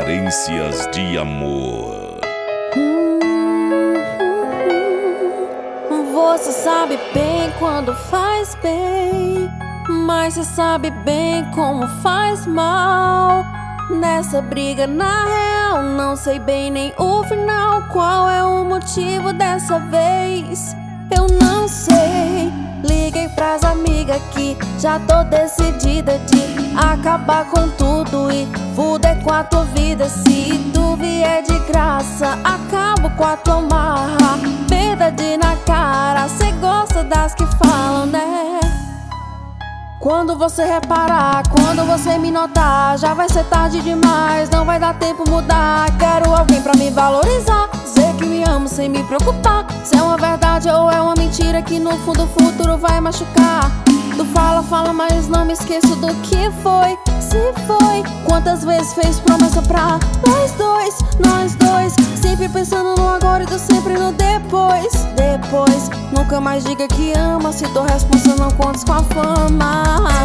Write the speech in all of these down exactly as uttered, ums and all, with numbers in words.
Carências de amor. Você sabe bem quando faz bem, mas você sabe bem como faz mal. Nessa briga, na real, não sei bem nem o final. Qual é o motivo dessa vez? Eu não sei. Liguei pras amigas que já tô decidida de acabar com tudo e fuder com a tua vida. Se tu vier de graça, acabo com a tua marra. Verdade na cara, cê gosta das que falam, né? Quando você reparar, quando você me notar, já vai ser tarde demais, não vai dar tempo mudar. Quero alguém pra me valorizar, dizer que me amo sem me preocupar se é uma verdade ou é uma mentira que no fundo o futuro vai machucar. Tu fala, fala, mas não me esqueço do que foi. Se foi, quantas vezes fez promessa pra nós dois, nós dois, sempre pensando no agora e do sempre no depois. Depois, nunca mais diga que ama, se tô responsa não contes com a fama.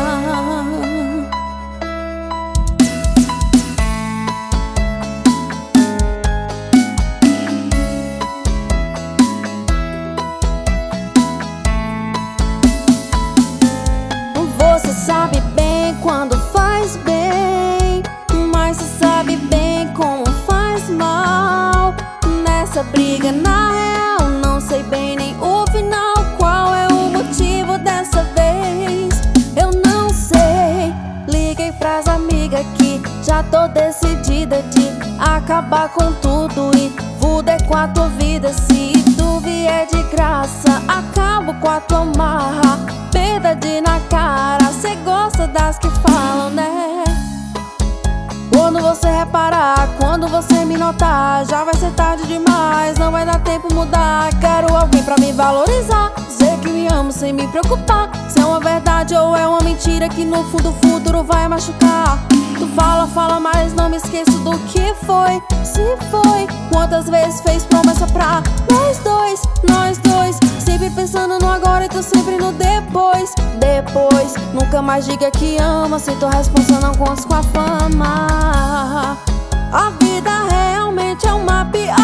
Você sabe bem quando faz bem, mas você sabe bem como faz mal. Nessa briga, na real, não sei bem nem o final. Qual é o motivo dessa vez? Eu não sei. Liguei pras amigas que já tô decidida de acabar com tudo e fuder com a tua vida. Se tu vier de graça, acabo com a tua marra. Verdade na cara, cê gosta das que falam, né? Quando você reparar, quando você me notar, já vai ser tarde demais, não vai dar tempo mudar. Quero alguém pra me valorizar, dizer que me amo sem me preocupar se é uma verdade ou é uma mentira que no fundo o futuro vai machucar. Tu fala, fala, mas não me esqueço do que foi. Se foi, quantas vezes fez promessa pra nós dois, nós dois, sempre pensando no agora e tu sempre no depois. Depois, nunca mais diga que ama, se tô responsa não contes com a fama. A vida realmente é uma piada.